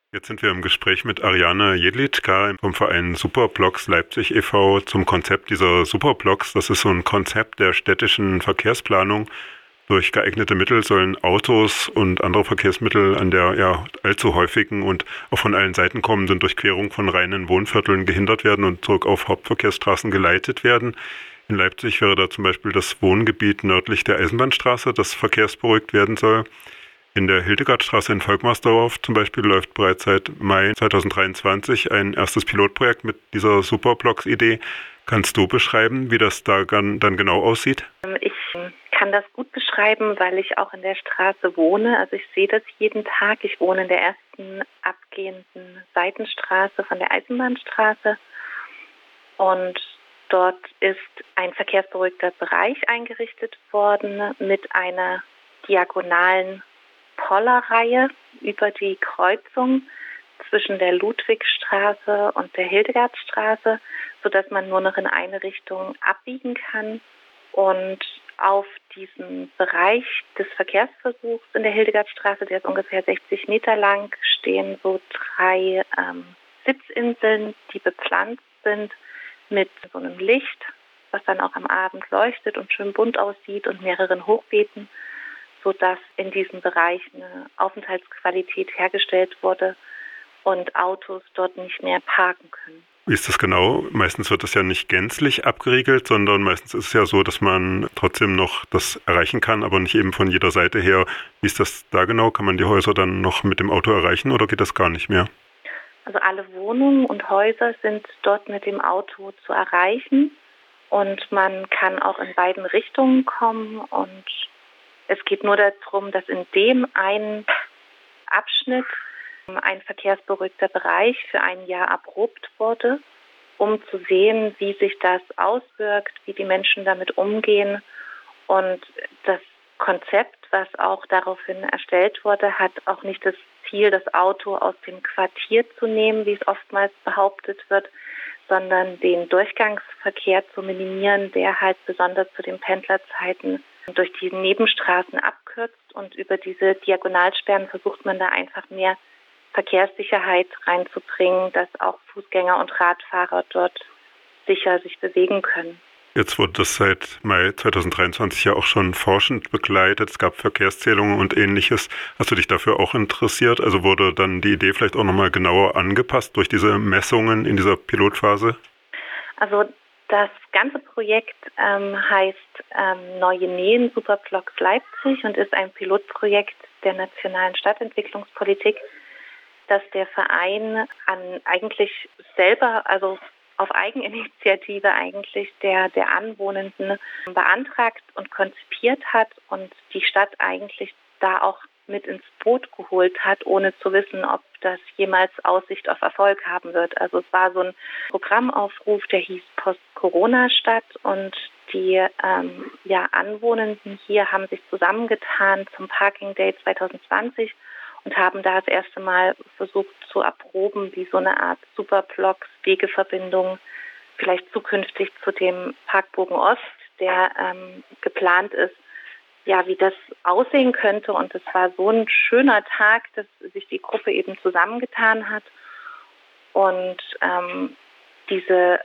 Jetzt sind wir im Gespräch mit Ariane Jedlitschka vom Verein Superblocks Leipzig e.V. zum Konzept dieser Superblocks. Das ist so ein Konzept der städtischen Verkehrsplanung. Durch geeignete Mittel sollen Autos und andere Verkehrsmittel an der allzu häufigen und auch von allen Seiten kommenden Durchquerung von reinen Wohnvierteln gehindert werden und zurück auf Hauptverkehrsstraßen geleitet werden. In Leipzig wäre da zum Beispiel das Wohngebiet nördlich der Eisenbahnstraße, das verkehrsberuhigt werden soll. In der Hildegardstraße in Volkmarsdorf zum Beispiel läuft bereits seit Mai 2023 ein erstes Pilotprojekt mit dieser Superblocks-Idee. Kannst du beschreiben, wie das da dann genau aussieht? Ich kann das gut beschreiben, weil ich auch in der Straße wohne. Also ich sehe das jeden Tag. Ich wohne in der ersten abgehenden Seitenstraße von der Eisenbahnstraße. Und dort ist ein verkehrsberuhigter Bereich eingerichtet worden mit einer diagonalen Pollerreihe über die Kreuzung zwischen der Ludwigstraße und der Hildegardstraße, sodass man nur noch in eine Richtung abbiegen kann. Und auf diesem Bereich des Verkehrsversuchs in der Hildegardstraße, der ist ungefähr 60 Meter lang, stehen so 3 Sitzinseln, die bepflanzt sind mit so einem Licht, was dann auch am Abend leuchtet und schön bunt aussieht, und mehreren Hochbeeten, sodass in diesem Bereich eine Aufenthaltsqualität hergestellt wurde und Autos dort nicht mehr parken können. Wie ist das genau? Meistens wird das ja nicht gänzlich abgeriegelt, sondern meistens ist es ja so, dass man trotzdem noch das erreichen kann, aber nicht eben von jeder Seite her. Wie ist das da genau? Kann man die Häuser dann noch mit dem Auto erreichen oder geht das gar nicht mehr? Also alle Wohnungen und Häuser sind dort mit dem Auto zu erreichen und man kann auch in beiden Richtungen kommen, und es geht nur darum, dass in dem einen Abschnitt ein verkehrsberuhigter Bereich für ein Jahr erprobt wurde, um zu sehen, wie sich das auswirkt, wie die Menschen damit umgehen. Und das Konzept, was auch daraufhin erstellt wurde, hat auch nicht das Ziel, das Auto aus dem Quartier zu nehmen, wie es oftmals behauptet wird, sondern den Durchgangsverkehr zu minimieren, der halt besonders zu den Pendlerzeiten durch die Nebenstraßen abkürzt. Und über diese Diagonalsperren versucht man da einfach mehr Verkehrssicherheit reinzubringen, dass auch Fußgänger und Radfahrer dort sicher sich bewegen können. Jetzt wurde das seit Mai 2023 ja auch schon forschend begleitet. Es gab Verkehrszählungen und Ähnliches. Hast du dich dafür auch interessiert? Also wurde dann die Idee vielleicht auch nochmal genauer angepasst durch diese Messungen in dieser Pilotphase? Also das ganze Projekt heißt Neue Nähen Superblocks Leipzig und ist ein Pilotprojekt der nationalen Stadtentwicklungspolitik, dass der Verein eigentlich selber, also auf Eigeninitiative eigentlich der Anwohnenden beantragt und konzipiert hat und die Stadt eigentlich da auch mit ins Boot geholt hat, ohne zu wissen, ob das jemals Aussicht auf Erfolg haben wird. Also es war so ein Programmaufruf, der hieß Post-Corona-Stadt, und die Anwohnenden hier haben sich zusammengetan zum Parking Day 2020 und haben da das erste Mal versucht zu erproben, wie so eine Art Superblocks, Wegeverbindung vielleicht zukünftig zu dem Parkbogen Ost, der geplant ist, ja, wie das aussehen könnte. Und es war so ein schöner Tag, dass sich die Gruppe eben zusammengetan hat. Und diese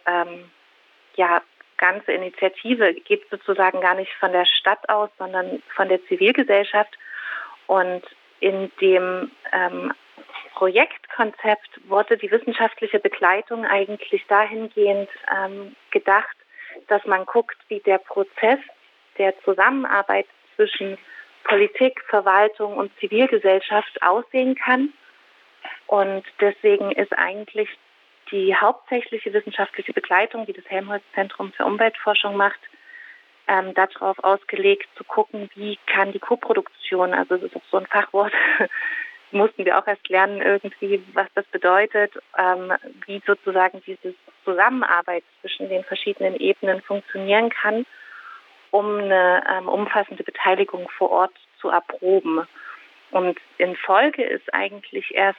ganze Initiative geht sozusagen gar nicht von der Stadt aus, sondern von der Zivilgesellschaft. Und in dem Projektkonzept wurde die wissenschaftliche Begleitung eigentlich dahingehend gedacht, dass man guckt, wie der Prozess der Zusammenarbeit zwischen Politik, Verwaltung und Zivilgesellschaft aussehen kann. Und deswegen ist eigentlich die hauptsächliche wissenschaftliche Begleitung, die das Helmholtz-Zentrum für Umweltforschung macht, darauf ausgelegt, zu gucken, wie kann die Koproduktion, also das ist auch so ein Fachwort, mussten wir auch erst lernen irgendwie, was das bedeutet, wie sozusagen diese Zusammenarbeit zwischen den verschiedenen Ebenen funktionieren kann, um eine umfassende Beteiligung vor Ort zu erproben. Und in Folge ist eigentlich erst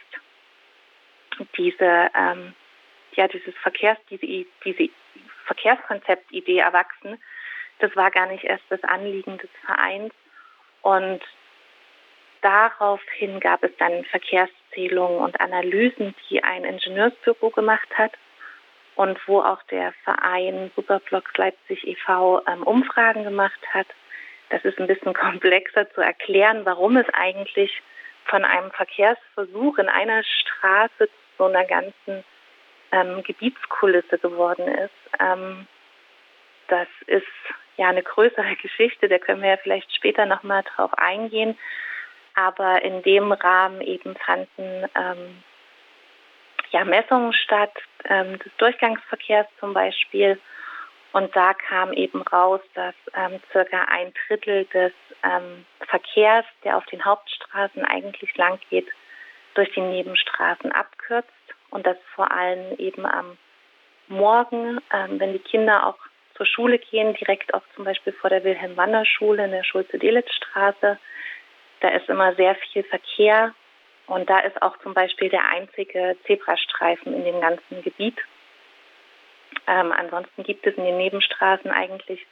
diese Verkehrskonzept-Idee erwachsen. Das war gar nicht erst das Anliegen des Vereins. Und daraufhin gab es dann Verkehrszählungen und Analysen, die ein Ingenieursbüro gemacht hat und wo auch der Verein Superblocks Leipzig e.V. Umfragen gemacht hat. Das ist ein bisschen komplexer zu erklären, warum es eigentlich von einem Verkehrsversuch in einer Straße zu so einer ganzen Gebietskulisse geworden ist. Das ist ja eine größere Geschichte, da können wir ja vielleicht später nochmal drauf eingehen. Aber in dem Rahmen eben fanden Messungen statt, des Durchgangsverkehrs zum Beispiel. Und da kam eben raus, dass circa 1/3 des Verkehrs, der auf den Hauptstraßen eigentlich lang geht, durch die Nebenstraßen abkürzt. Und das vor allem eben am Morgen, wenn die Kinder auch zur Schule gehen, direkt auch zum Beispiel vor der Wilhelm-Wander-Schule in der Schulze-Delitzsch-Straße. Da ist immer sehr viel Verkehr und da ist auch zum Beispiel der einzige Zebrastreifen in dem ganzen Gebiet. Ansonsten gibt es in den Nebenstraßen eigentlich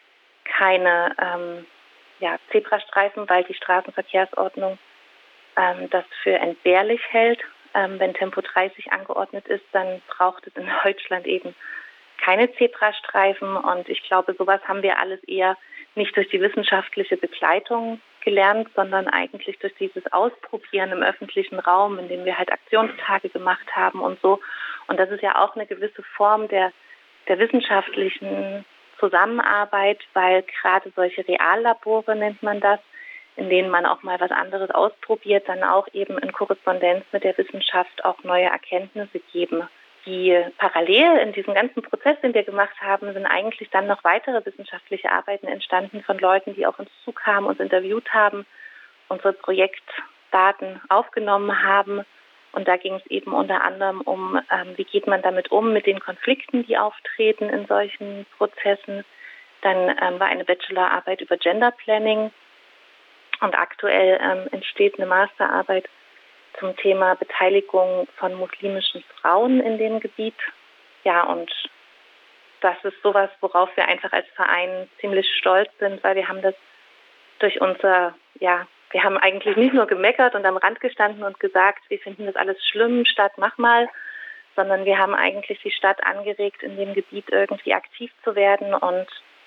keine Zebrastreifen, weil die Straßenverkehrsordnung das für entbehrlich hält. Wenn Tempo 30 angeordnet ist, dann braucht es in Deutschland eben keine Zebrastreifen. Und ich glaube, sowas haben wir alles eher nicht durch die wissenschaftliche Begleitung gelernt, sondern eigentlich durch dieses Ausprobieren im öffentlichen Raum, in dem wir halt Aktionstage gemacht haben und so. Und das ist ja auch eine gewisse Form der wissenschaftlichen Zusammenarbeit, weil gerade solche Reallabore nennt man das, in denen man auch mal was anderes ausprobiert, dann auch eben in Korrespondenz mit der Wissenschaft auch neue Erkenntnisse geben. Die parallel in diesem ganzen Prozess, den wir gemacht haben, sind eigentlich dann noch weitere wissenschaftliche Arbeiten entstanden von Leuten, die auf uns zukamen, uns interviewt haben, unsere Projektdaten aufgenommen haben. Und da ging es eben unter anderem um, wie geht man damit um, mit den Konflikten, die auftreten in solchen Prozessen. Dann war eine Bachelorarbeit über Gender Planning und aktuell entsteht eine Masterarbeit zum Thema Beteiligung von muslimischen Frauen in dem Gebiet. Ja, und das ist sowas, worauf wir einfach als Verein ziemlich stolz sind, weil wir haben das durch wir haben eigentlich nicht nur gemeckert und am Rand gestanden und gesagt, wir finden das alles schlimm, Stadt, mach mal, sondern wir haben eigentlich die Stadt angeregt, in dem Gebiet irgendwie aktiv zu werden. Und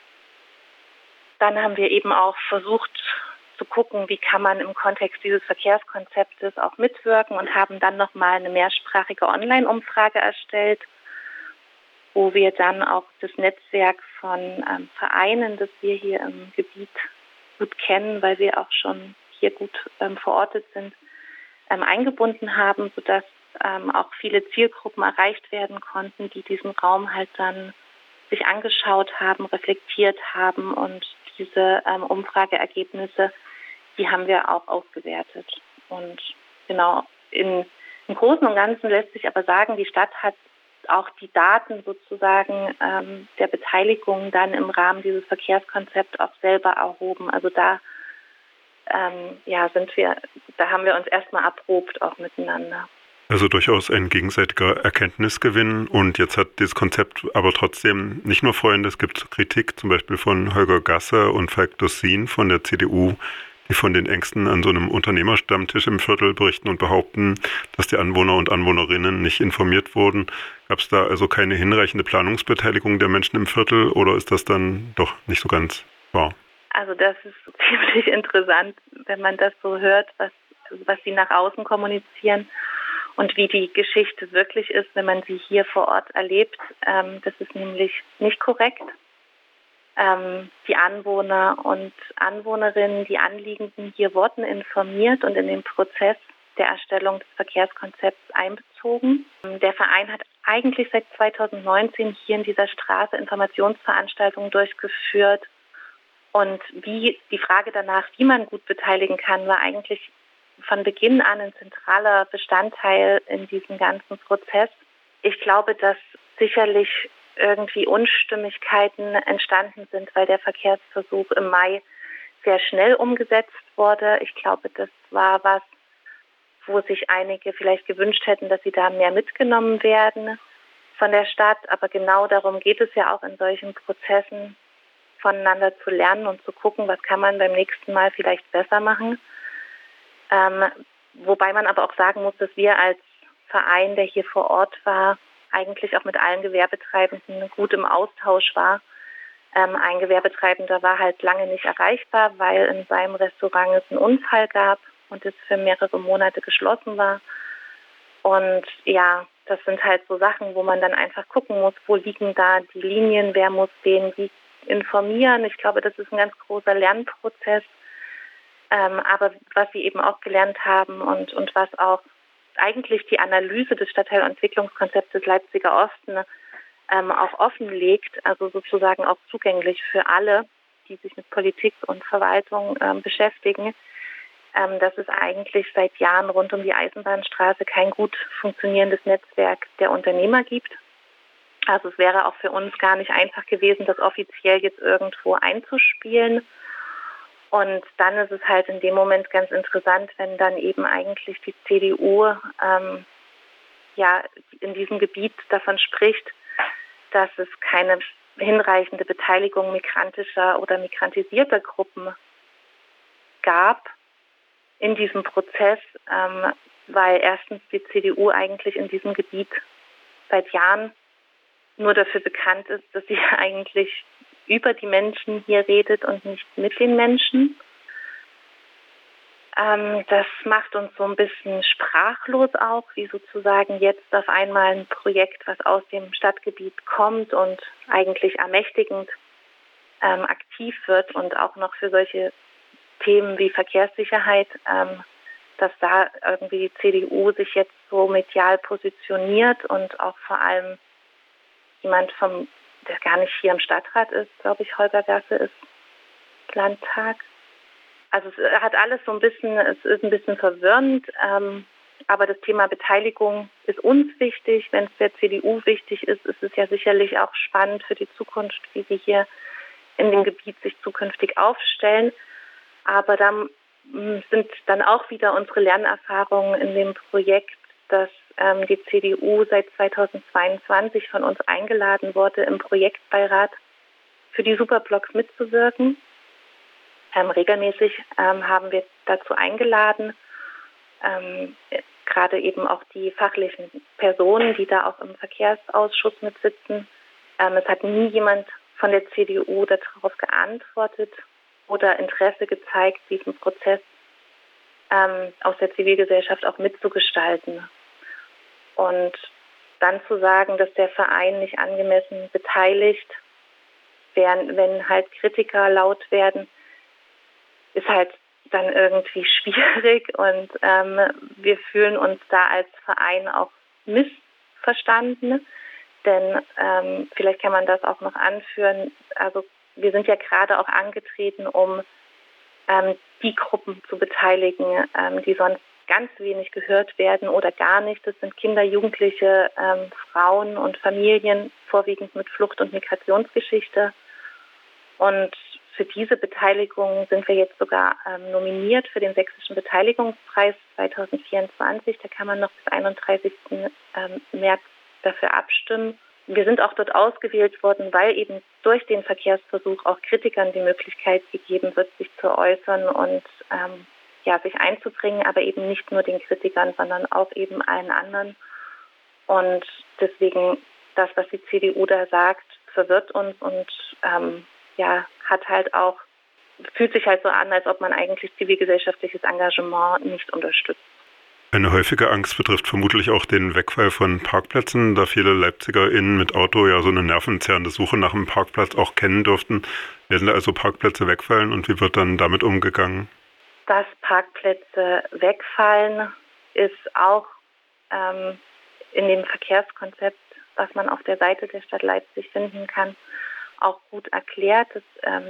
dann haben wir eben auch versucht zu gucken, wie kann man im Kontext dieses Verkehrskonzeptes auch mitwirken und haben dann nochmal eine mehrsprachige Online-Umfrage erstellt, wo wir dann auch das Netzwerk von Vereinen, das wir hier im Gebiet gut kennen, weil wir auch schon hier gut verortet sind, eingebunden haben, sodass auch viele Zielgruppen erreicht werden konnten, die diesen Raum halt dann sich angeschaut haben, reflektiert haben, und diese Umfrageergebnisse, die haben wir auch ausgewertet. Und genau, im Großen und Ganzen lässt sich aber sagen, die Stadt hat auch die Daten sozusagen der Beteiligung dann im Rahmen dieses Verkehrskonzepts auch selber erhoben. Also da haben wir uns erstmal erprobt auch miteinander. Also durchaus ein gegenseitiger Erkenntnisgewinn, und jetzt hat dieses Konzept aber trotzdem nicht nur Freunde, es gibt Kritik zum Beispiel von Holger Gasser und Falk Dossin von der CDU, die von den Ängsten an so einem Unternehmerstammtisch im Viertel berichten und behaupten, dass die Anwohner und Anwohnerinnen nicht informiert wurden. Gab es da also keine hinreichende Planungsbeteiligung der Menschen im Viertel, oder ist das dann doch nicht so ganz wahr? Also das ist ziemlich interessant, wenn man das so hört, was sie nach außen kommunizieren und wie die Geschichte wirklich ist, wenn man sie hier vor Ort erlebt. Das ist nämlich nicht korrekt. Die Anwohner und Anwohnerinnen, die Anliegenden hier wurden informiert und in den Prozess der Erstellung des Verkehrskonzepts einbezogen. Der Verein hat eigentlich seit 2019 hier in dieser Straße Informationsveranstaltungen durchgeführt. Und die Frage danach, wie man gut beteiligen kann, war eigentlich von Beginn an ein zentraler Bestandteil in diesem ganzen Prozess. Ich glaube, dass sicherlich irgendwie Unstimmigkeiten entstanden sind, weil der Verkehrsversuch im Mai sehr schnell umgesetzt wurde. Ich glaube, das war was, wo sich einige vielleicht gewünscht hätten, dass sie da mehr mitgenommen werden von der Stadt. Aber genau darum geht es ja auch in solchen Prozessen, voneinander zu lernen und zu gucken, was kann man beim nächsten Mal vielleicht besser machen. Ähm, Wobei man aber auch sagen muss, dass wir als Verein, der hier vor Ort war, eigentlich auch mit allen Gewerbetreibenden gut im Austausch war. Ein Gewerbetreibender war halt lange nicht erreichbar, weil in seinem Restaurant es einen Unfall gab und es für mehrere Monate geschlossen war. Und ja, das sind halt so Sachen, wo man dann einfach gucken muss, wo liegen da die Linien, wer muss wen wie informieren. Ich glaube, das ist ein ganz großer Lernprozess. Aber was Sie eben auch gelernt haben und was auch eigentlich die Analyse des Stadtteilentwicklungskonzeptes Leipziger Osten auch offenlegt, also sozusagen auch zugänglich für alle, die sich mit Politik und Verwaltung beschäftigen, dass es eigentlich seit Jahren rund um die Eisenbahnstraße kein gut funktionierendes Netzwerk der Unternehmer gibt. Also es wäre auch für uns gar nicht einfach gewesen, das offiziell jetzt irgendwo einzuspielen. Und dann ist es halt in dem Moment ganz interessant, wenn dann eben eigentlich die CDU in diesem Gebiet davon spricht, dass es keine hinreichende Beteiligung migrantischer oder migrantisierter Gruppen gab in diesem Prozess, weil erstens die CDU eigentlich in diesem Gebiet seit Jahren nur dafür bekannt ist, dass sie eigentlich über die Menschen hier redet und nicht mit den Menschen. Das macht uns so ein bisschen sprachlos auch, wie sozusagen jetzt auf einmal ein Projekt, was aus dem Stadtgebiet kommt und eigentlich ermächtigend aktiv wird und auch noch für solche Themen wie Verkehrssicherheit, dass da irgendwie die CDU sich jetzt so medial positioniert und auch vor allem jemand der gar nicht hier im Stadtrat ist, glaube ich, Holger Gasse ist Landtag. Also es hat alles so ein bisschen, es ist ein bisschen verwirrend, aber das Thema Beteiligung ist uns wichtig. Wenn es der CDU wichtig ist, ist es ja sicherlich auch spannend für die Zukunft, wie sie hier in dem Gebiet sich zukünftig aufstellen. Aber dann sind dann auch wieder unsere Lernerfahrungen in dem Projekt, dass die CDU seit 2022 von uns eingeladen wurde, im Projektbeirat für die Superblocks mitzuwirken. Regelmäßig haben wir dazu eingeladen, gerade eben auch die fachlichen Personen, die da auch im Verkehrsausschuss mitsitzen. Es hat nie jemand von der CDU darauf geantwortet oder Interesse gezeigt, diesen Prozess aus der Zivilgesellschaft auch mitzugestalten. Und dann zu sagen, dass der Verein nicht angemessen beteiligt, wenn halt Kritiker laut werden, ist halt dann irgendwie schwierig und wir fühlen uns da als Verein auch missverstanden, denn vielleicht kann man das auch noch anführen, also wir sind ja gerade auch angetreten, um die Gruppen zu beteiligen, die sonst ganz wenig gehört werden oder gar nicht. Das sind Kinder, Jugendliche, Frauen und Familien, vorwiegend mit Flucht- und Migrationsgeschichte. Und für diese Beteiligung sind wir jetzt sogar nominiert für den Sächsischen Beteiligungspreis 2024. Da kann man noch bis 31. März dafür abstimmen. Wir sind auch dort ausgewählt worden, weil eben durch den Verkehrsversuch auch Kritikern die Möglichkeit gegeben wird, sich zu äußern und sich einzubringen, aber eben nicht nur den Kritikern, sondern auch eben allen anderen. Und deswegen das, was die CDU da sagt, verwirrt uns und hat halt auch, fühlt sich halt so an, als ob man eigentlich zivilgesellschaftliches Engagement nicht unterstützt. Eine häufige Angst betrifft vermutlich auch den Wegfall von Parkplätzen, da viele LeipzigerInnen mit Auto ja so eine nervenzerrende Suche nach einem Parkplatz auch kennen dürften. Werden da also Parkplätze wegfallen und wie wird dann damit umgegangen? Dass Parkplätze wegfallen, ist auch in dem Verkehrskonzept, was man auf der Seite der Stadt Leipzig finden kann, auch gut erklärt. Das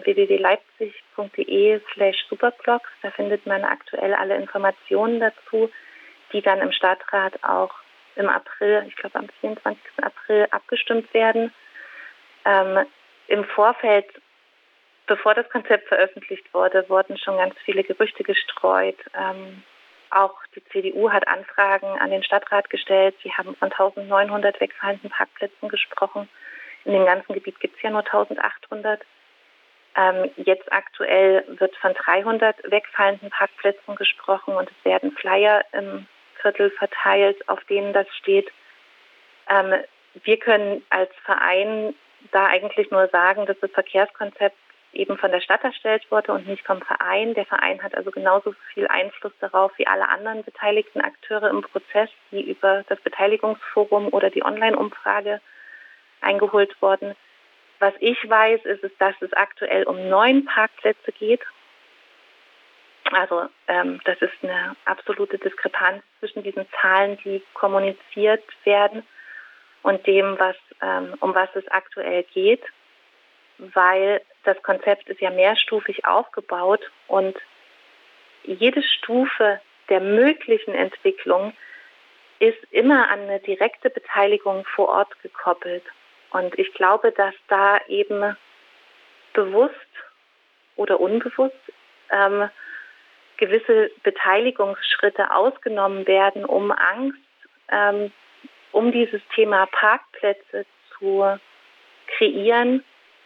www.leipzig.de/superblocks. Da findet man aktuell alle Informationen dazu, die dann im Stadtrat auch im April, ich glaube am 24. April, abgestimmt werden. Im Vorfeld, bevor das Konzept veröffentlicht wurde, wurden schon ganz viele Gerüchte gestreut. Auch die CDU hat Anfragen an den Stadtrat gestellt. Sie haben von 1900 wegfallenden Parkplätzen gesprochen. In dem ganzen Gebiet gibt es ja nur 1800. Jetzt aktuell wird von 300 wegfallenden Parkplätzen gesprochen und es werden Flyer im Viertel verteilt, auf denen das steht. Wir können als Verein da eigentlich nur sagen, dass das Verkehrskonzept eben von der Stadt erstellt wurde und nicht vom Verein. Der Verein hat also genauso viel Einfluss darauf wie alle anderen beteiligten Akteure im Prozess, die über das Beteiligungsforum oder die Online-Umfrage eingeholt wurden. Was ich weiß, ist, dass es aktuell um 9 Parkplätze geht. Also das ist eine absolute Diskrepanz zwischen diesen Zahlen, die kommuniziert werden, und dem, um was es aktuell geht, weil das Konzept ist ja mehrstufig aufgebaut und jede Stufe der möglichen Entwicklung ist immer an eine direkte Beteiligung vor Ort gekoppelt. Und ich glaube, dass da eben bewusst oder unbewusst gewisse Beteiligungsschritte ausgenommen werden, um Angst, um dieses Thema Parkplätze zu kreieren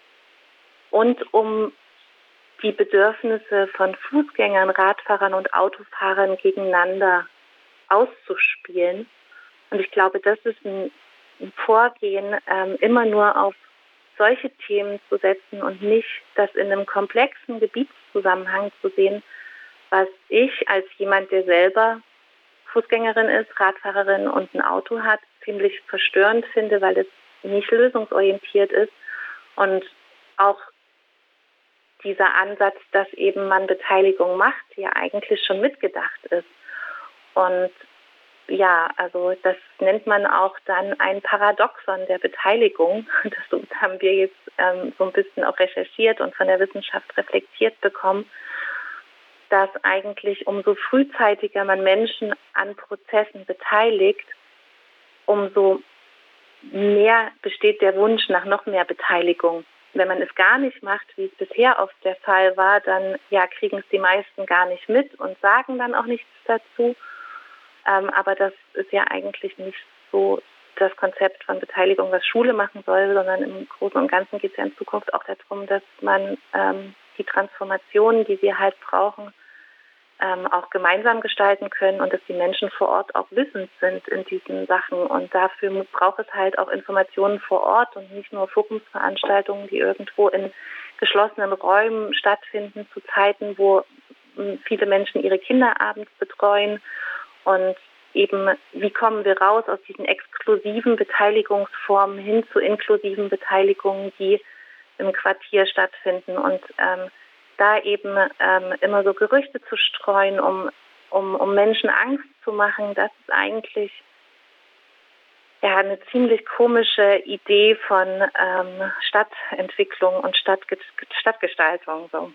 und um die Bedürfnisse von Fußgängern, Radfahrern und Autofahrern gegeneinander auszuspielen. Und ich glaube, das ist ein Vorgehen, immer nur auf solche Themen zu setzen und nicht das in einem komplexen Gebietszusammenhang zu sehen, was ich als jemand, der selber Fußgängerin ist, Radfahrerin und ein Auto hat, ziemlich verstörend finde, weil es nicht lösungsorientiert ist und auch dieser Ansatz, dass eben man Beteiligung macht, ja eigentlich schon mitgedacht ist. Und ja, also das nennt man auch dann ein Paradoxon der Beteiligung. Das haben wir jetzt so ein bisschen auch recherchiert und von der Wissenschaft reflektiert bekommen, dass eigentlich umso frühzeitiger man Menschen an Prozessen beteiligt, umso mehr besteht der Wunsch nach noch mehr Beteiligung. Wenn man es gar nicht macht, wie es bisher oft der Fall war, dann ja, kriegen es die meisten gar nicht mit und sagen dann auch nichts dazu. Aber das ist ja eigentlich nicht so das Konzept von Beteiligung, was Schule machen soll, sondern im Großen und Ganzen geht es ja in Zukunft auch darum, dass man die Transformationen, die wir halt brauchen, auch gemeinsam gestalten können und dass die Menschen vor Ort auch wissend sind in diesen Sachen. Und dafür braucht es halt auch Informationen vor Ort und nicht nur Forumsveranstaltungen, die irgendwo in geschlossenen Räumen stattfinden, zu Zeiten, wo viele Menschen ihre Kinder abends betreuen. Und eben, wie kommen wir raus aus diesen exklusiven Beteiligungsformen hin zu inklusiven Beteiligungen, die im Quartier stattfinden. Und da eben immer so Gerüchte zu streuen, um Menschen Angst zu machen, das ist eigentlich ja eine ziemlich komische Idee von Stadtentwicklung und Stadtgestaltung. So.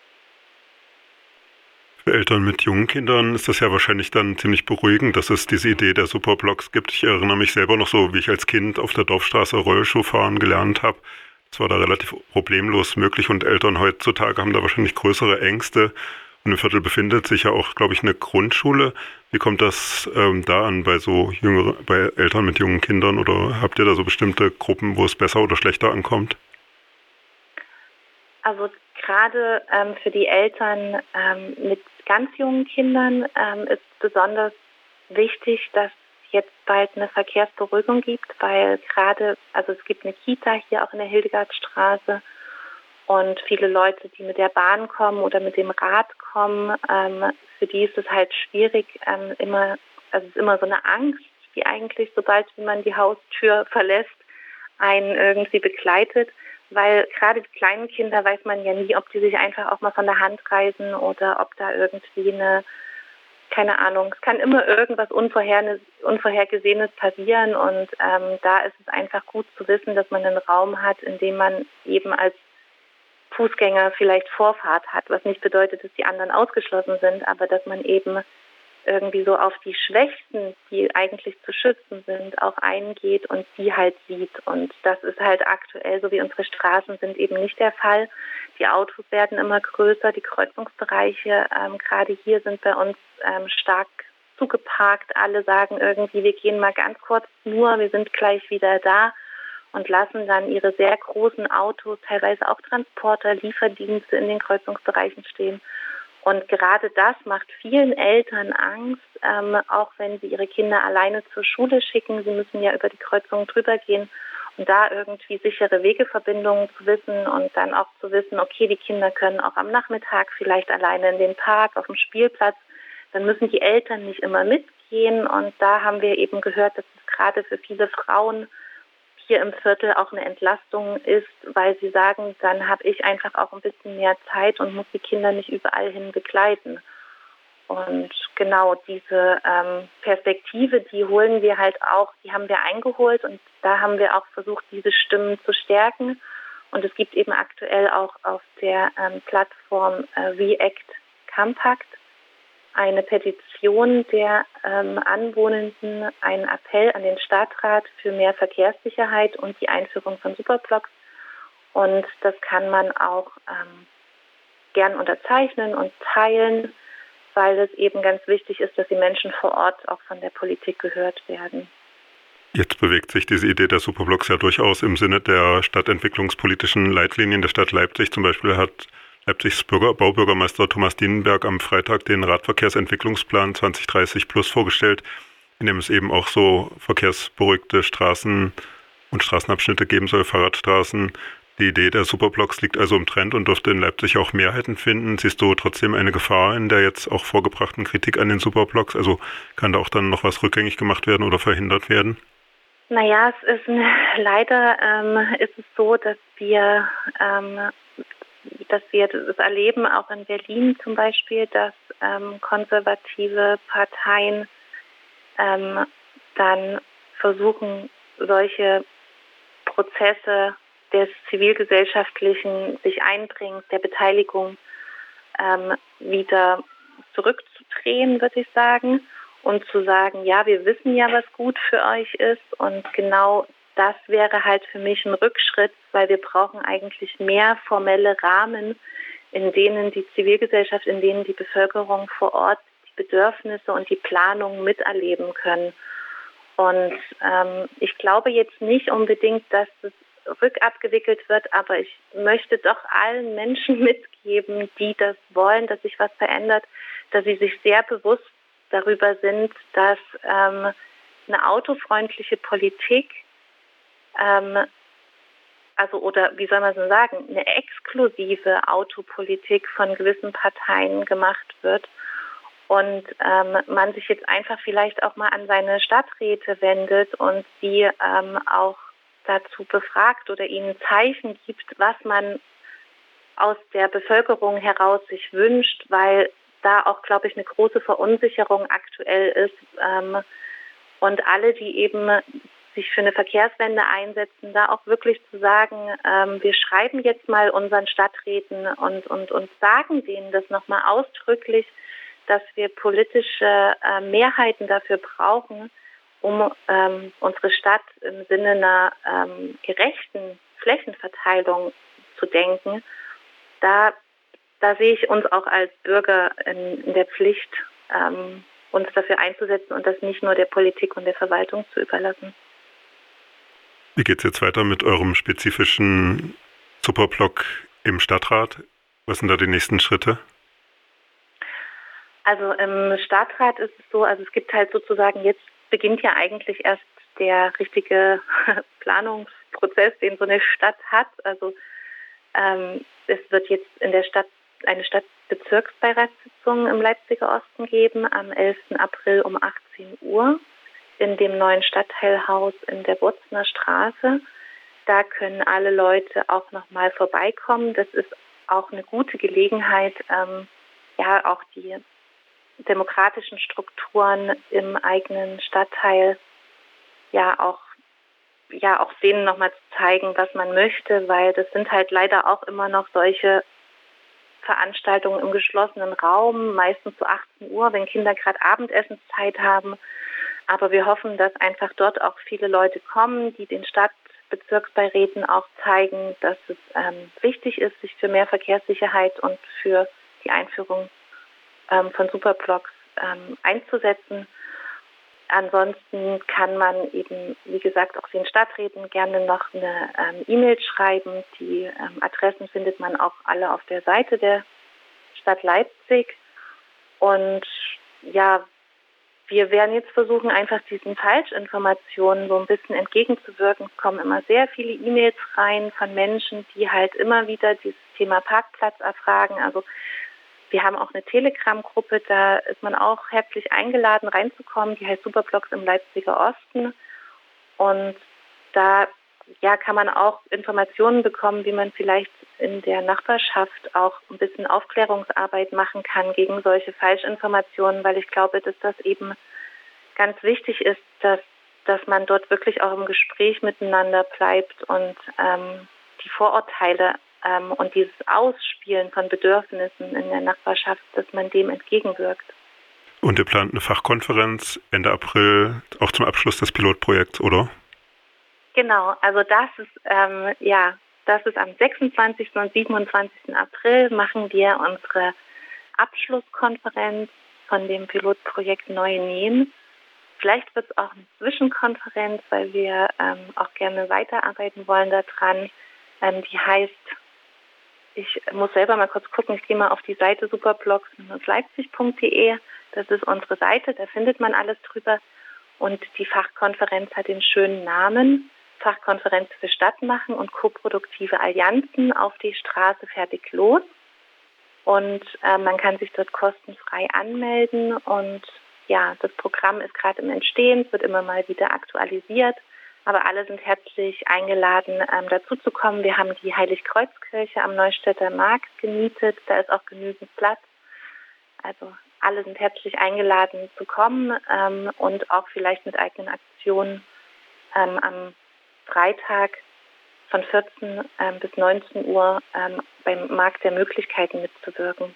Für Eltern mit jungen Kindern ist das ja wahrscheinlich dann ziemlich beruhigend, dass es diese Idee der Superblocks gibt. Ich erinnere mich selber noch so, wie ich als Kind auf der Dorfstraße Rollschuh fahren gelernt habe. Das war da relativ problemlos möglich und Eltern heutzutage haben da wahrscheinlich größere Ängste. Und im Viertel befindet sich ja auch, glaube ich, eine Grundschule. Wie kommt das da an bei Eltern mit jungen Kindern, oder habt ihr da so bestimmte Gruppen, wo es besser oder schlechter ankommt? Also gerade für die Eltern mit ganz jungen Kindern ist besonders wichtig, dass jetzt bald eine Verkehrsberuhigung gibt, weil also es gibt eine Kita hier auch in der Hildegardstraße und viele Leute, die mit der Bahn kommen oder mit dem Rad kommen, für die ist es halt schwierig, es ist immer so eine Angst, die eigentlich, sobald man die Haustür verlässt, einen irgendwie begleitet, weil gerade die kleinen Kinder weiß man ja nie, ob die sich einfach auch mal von der Hand reißen oder ob da irgendwie keine Ahnung, es kann immer irgendwas Unvorhergesehenes passieren und da ist es einfach gut zu wissen, dass man einen Raum hat, in dem man eben als Fußgänger vielleicht Vorfahrt hat, was nicht bedeutet, dass die anderen ausgeschlossen sind, aber dass man eben irgendwie so auf die Schwächsten, die eigentlich zu schützen sind, auch eingeht und die halt sieht. Und das ist halt aktuell, so wie unsere Straßen sind, eben nicht der Fall. Die Autos werden immer größer, die Kreuzungsbereiche, gerade hier sind bei uns stark zugeparkt. Alle sagen irgendwie, wir gehen mal ganz kurz nur, wir sind gleich wieder da. und lassen dann ihre sehr großen Autos, teilweise auch Transporter, Lieferdienste in den Kreuzungsbereichen stehen. Und gerade das macht vielen Eltern Angst, auch wenn sie ihre Kinder alleine zur Schule schicken. Sie müssen ja über die Kreuzung drüber gehen und da irgendwie sichere Wegeverbindungen zu wissen und dann auch zu wissen, okay, die Kinder können auch am Nachmittag vielleicht alleine in den Park, auf dem Spielplatz. Dann müssen die Eltern nicht immer mitgehen. Und da haben wir eben gehört, dass es gerade für viele Frauen hier im Viertel auch eine Entlastung ist, weil sie sagen, dann habe ich einfach auch ein bisschen mehr Zeit und muss die Kinder nicht überall hin begleiten. Und genau diese Perspektive, die holen wir halt auch, die haben wir eingeholt und da haben wir auch versucht, diese Stimmen zu stärken. Und es gibt eben aktuell auch auf der Plattform React Compact eine Petition der Anwohnenden, einen Appell an den Stadtrat für mehr Verkehrssicherheit und die Einführung von Superblocks. Und das kann man auch gern unterzeichnen und teilen, weil es eben ganz wichtig ist, dass die Menschen vor Ort auch von der Politik gehört werden. Jetzt bewegt sich diese Idee der Superblocks ja durchaus im Sinne der stadtentwicklungspolitischen Leitlinien der Stadt Leipzig. Zum Beispiel hat Leipzigs Baubürgermeister Thomas Dienenberg am Freitag den Radverkehrsentwicklungsplan 2030 Plus vorgestellt, in dem es eben auch so verkehrsberuhigte Straßen und Straßenabschnitte geben soll, Fahrradstraßen. Die Idee der Superblocks liegt also im Trend und dürfte in Leipzig auch Mehrheiten finden. Siehst du trotzdem eine Gefahr in der jetzt auch vorgebrachten Kritik an den Superblocks? Also kann da auch dann noch was rückgängig gemacht werden oder verhindert werden? Naja, leider ist es so, dass wir das erleben, auch in Berlin zum Beispiel, dass konservative Parteien dann versuchen, solche Prozesse des zivilgesellschaftlichen sich Einbringens, der Beteiligung wieder zurückzudrehen, würde ich sagen, und zu sagen, ja, wir wissen ja, was gut für euch ist, und genau das wäre halt für mich ein Rückschritt, weil wir brauchen eigentlich mehr formelle Rahmen, in denen die Zivilgesellschaft, in denen die Bevölkerung vor Ort die Bedürfnisse und die Planung miterleben können. Und ich glaube jetzt nicht unbedingt, dass es rückabgewickelt wird, aber ich möchte doch allen Menschen mitgeben, die das wollen, dass sich was verändert, dass sie sich sehr bewusst darüber sind, dass eine autofreundliche Politik, oder wie soll man so sagen, eine exklusive Autopolitik von gewissen Parteien gemacht wird und man sich jetzt einfach vielleicht auch mal an seine Stadträte wendet und sie auch dazu befragt oder ihnen Zeichen gibt, was man aus der Bevölkerung heraus sich wünscht, weil da auch, glaube ich, eine große Verunsicherung aktuell ist und alle, die eben sich für eine Verkehrswende einsetzen, da auch wirklich zu sagen, wir schreiben jetzt mal unseren Stadträten und sagen denen das nochmal ausdrücklich, dass wir politische Mehrheiten dafür brauchen, um unsere Stadt im Sinne einer gerechten Flächenverteilung zu denken. Da sehe ich uns auch als Bürger in der Pflicht, uns dafür einzusetzen und das nicht nur der Politik und der Verwaltung zu überlassen. Wie geht es jetzt weiter mit eurem spezifischen Superblock im Stadtrat? Was sind da die nächsten Schritte? Also im Stadtrat ist es so, also es gibt halt sozusagen, jetzt beginnt ja eigentlich erst der richtige Planungsprozess, den so eine Stadt hat. Also es wird jetzt in der Stadt eine Stadtbezirksbeiratssitzung im Leipziger Osten geben am 11. April um 18 Uhr in dem neuen Stadtteilhaus in der Wurzner Straße. Da können alle Leute auch nochmal vorbeikommen. Das ist auch eine gute Gelegenheit, auch die demokratischen Strukturen im eigenen Stadtteil auch denen nochmal zu zeigen, was man möchte, weil das sind halt leider auch immer noch solche Veranstaltungen im geschlossenen Raum, meistens zu 18 Uhr, wenn Kinder gerade Abendessenszeit haben. Aber wir hoffen, dass einfach dort auch viele Leute kommen, die den Stadtbezirksbeiräten auch zeigen, dass es wichtig ist, sich für mehr Verkehrssicherheit und für die Einführung von Superblocks einzusetzen. ansonsten kann man eben, wie gesagt, auch den Stadträten gerne noch eine E-Mail schreiben. Die Adressen findet man auch alle auf der Seite der Stadt Leipzig. Und ja, wir werden jetzt versuchen, einfach diesen Falschinformationen so ein bisschen entgegenzuwirken. Es kommen immer sehr viele E-Mails rein von Menschen, die halt immer wieder dieses Thema Parkplatz erfragen. Also wir haben auch eine Telegram-Gruppe, da ist man auch herzlich eingeladen, reinzukommen. Die heißt Superblocks im Leipziger Osten. Und da kann man auch Informationen bekommen, wie man vielleicht in der Nachbarschaft auch ein bisschen Aufklärungsarbeit machen kann gegen solche Falschinformationen, weil ich glaube, dass das eben ganz wichtig ist, dass man dort wirklich auch im Gespräch miteinander bleibt und die Vorurteile und dieses Ausspielen von Bedürfnissen in der Nachbarschaft, dass man dem entgegenwirkt. Und ihr plant eine Fachkonferenz Ende April, auch zum Abschluss des Pilotprojekts, oder? Genau, also das ist am 26. und 27. April machen wir unsere Abschlusskonferenz von dem Pilotprojekt Neue Nähen. Vielleicht wird es auch eine Zwischenkonferenz, weil wir auch gerne weiterarbeiten wollen daran. Die heißt, ich muss selber mal kurz gucken, ich gehe mal auf die Seite superblocks-leipzig.de. Das ist unsere Seite, da findet man alles drüber. Und die Fachkonferenz hat den schönen Namen Fachkonferenz für Stadtmachen und koproduktive Allianzen auf die Straße fertig los. Und man kann sich dort kostenfrei anmelden. Und ja, das Programm ist gerade im Entstehen, es wird immer mal wieder aktualisiert. Aber alle sind herzlich eingeladen, dazu zu kommen. Wir haben die Heiligkreuzkirche am Neustädter Markt gemietet. Da ist auch genügend Platz. Also alle sind herzlich eingeladen zu kommen und auch vielleicht mit eigenen Aktionen am Freitag von 14 bis 19 Uhr beim Markt der Möglichkeiten mitzuwirken.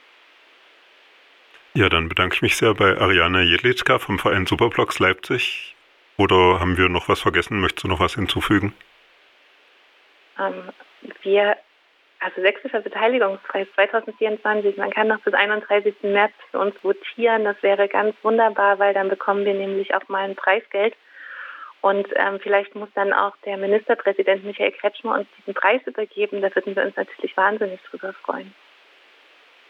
Ja, dann bedanke ich mich sehr bei Ariane Jedlitzka vom Verein Superblocks Leipzig. Oder haben wir noch was vergessen? Möchtest du noch was hinzufügen? Sächsischer Beteiligungspreis 2024, man kann noch bis 31. März für uns votieren. Das wäre ganz wunderbar, weil dann bekommen wir nämlich auch mal ein Preisgeld. Und vielleicht muss dann auch der Ministerpräsident Michael Kretschmer uns diesen Preis übergeben. Da würden wir uns natürlich wahnsinnig drüber freuen.